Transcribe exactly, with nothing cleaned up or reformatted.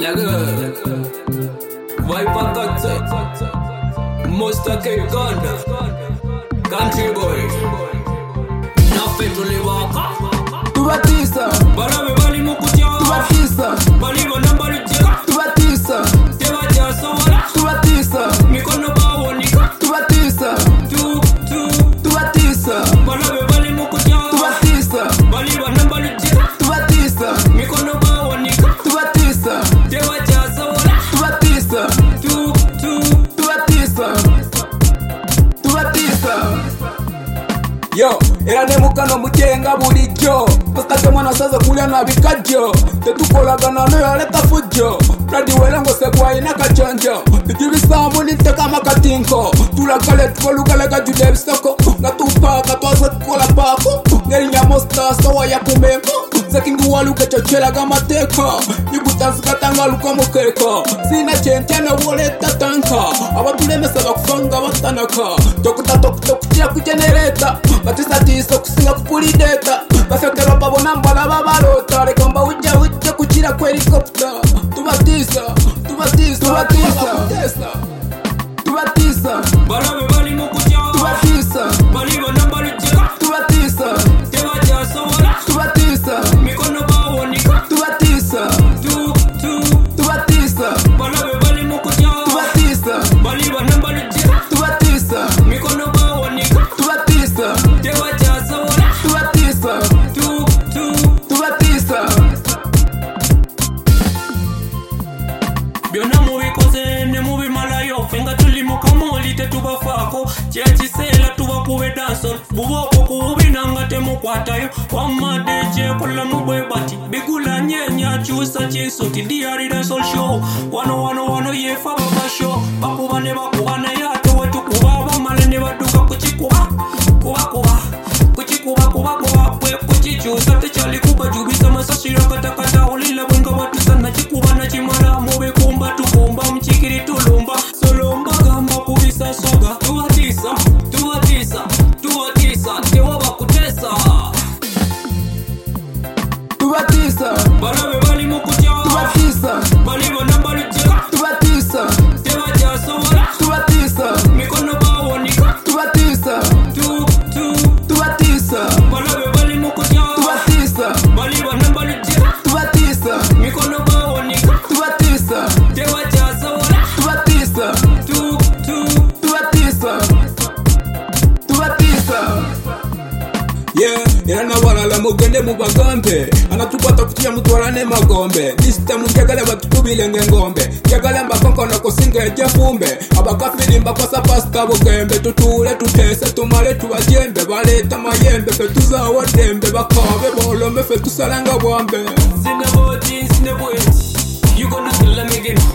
Why fuck most of the gun country boy nothing to live up tubatisa barabe bali mukutia tubatisa bali banamba lijeka tubatisa tewa jasola tubatisa mikono bawonika tubatisa tu tu tubatisa barabe bali mukutia tubatisa bali banamba lijeka tubatisa mikono bawonika tubatisa tewa jasola tubatisa tu tu tubatisa tubatisa yo era ne mukano mujenga bulijjo pastate mwana saza kulya na bikajjo tetukolagana no yaleta fujjo radi welango segwa ina kachonjo tibisambu niteka makatinko tulakale tukolugale gajude bisoko ngatupaka twaza kukola pako ngeri nyamosta sawa ya kumengo zekingu waluke chochela gamateka ibutanzika tangaluka mukeka sina chentena woleta tanka abatulemesa bakufanga batanaka tokuta tokuta kutia kujenereta batisatiso kusinga kupulideta basokera babona mbala babalota leka mba ujja ujja kuchira ku helicopter tubatisa tubatisa tubatisa tubatisa barabe bali mukutia tubatisa bali banamba lijeka tubatisa tewa jasola tubatisa mikono bawonika tubatisa tu tu tubatisa barabe bali mukutia tubatisa bali banamba lijeka tubatisa mikono bawonika tubatisa tewa jasola tubatisa tu tu tubatisa byonna mubikoze ne mubimalayo fenga tuli mukamoli tetubafako kyekisera tubakube dansol buboko kubinanga temukwatayo wamadeje kola mubwe bati bigula nyenya chusa chinsuti diari dansol show wano wano wano yefa baba show bakuba ne bakuwana yato wetukuba bamale ne baduka kuchikuba kuba kuba kuchikuba kuba kuba kwe kuchichusa techali kuba jubisa masashira katakata ulila bwenga batusa na chikuba na chimala mube kumba tukumba mchikiri tulumba solomba gamba kubisa soga tuwatisa tuwatisa tuwatisa tewa bakutesa tubatisa barabe bali mukutia tubatisa bali banamba lijeka tubatisa tewa jasola tubatisa mikono bawonika tubatisa tu tu tubatisa barabe bali mukutia tubatisa bali banamba lijeka tubatisa mikono bawonika tubatisa tewa jasola tubatisa tu tu tubatisa tubatisa yeah era nabalala mugende mubagambe anatupata kutia mutwalane magombe disitemu njagala batukubile ngengombe njagala mbakonkono kusinga ejefumbe abakafirimba kosa pasita bugembe tutule tutese tumale tubajembe baleta mayembe fe tuzawo dembe bakabe bolome fe tusalanga bwambe Sinaboti, sinaboti, you gonna kill them again.